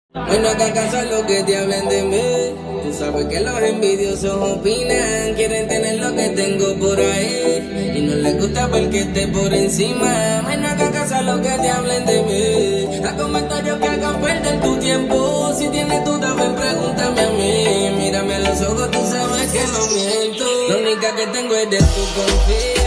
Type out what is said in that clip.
Bueno, acá acaso lo que te hablen de mí. Tú sabes que los envidiosos opinan, quieren tener lo que tengo por ahí y no les gusta ver que esté por encima. Bueno, acá acaso lo que te hablen de mí. A comentarios que hagan perder tu tiempo. Si tienes duda, ven, pregúntame a mí. Mírame a los ojos, tú sabes que no miento. La única que tengo es de tu confianza.